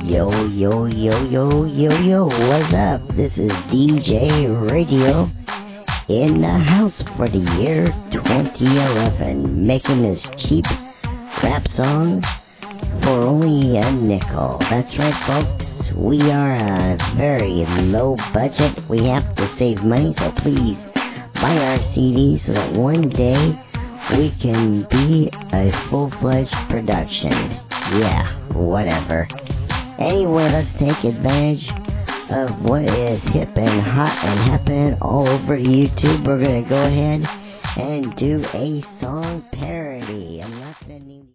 Yo, yo, yo, yo, yo, yo, what's up? This is DJ Radio in the house for the year 2011, making this cheap rap song for only a nickel. That's right, folks. We are a very low budget. We have to save money, so please buy our CDs so that one day we can be a full-fledged production. Yeah, whatever. Anyway, let's take advantage of what is hip and hot and happening all over YouTube. We're going to go ahead and do a song parody. I'm not going to name